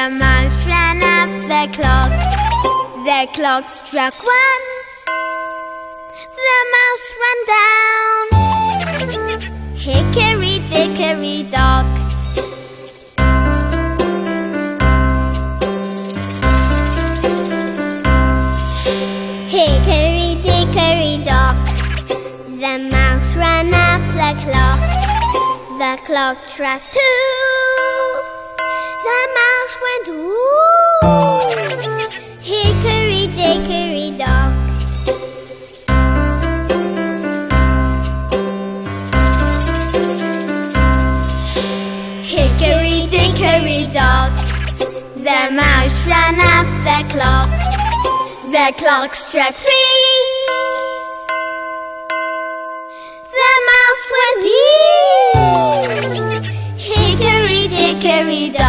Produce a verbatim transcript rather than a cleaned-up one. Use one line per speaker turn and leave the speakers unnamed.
The mouse ran up the clock. The clock struck one. The mouse ran down. Hickory dickory dock. Hickory dickory dock. The mouse ran up the clock. The clock struck two. The mouse went ooh. Hickory dickory dock. Hickory dickory dock. The mouse ran up the clock. The clock struck three. The mouse went ee. Hickory dickory dock.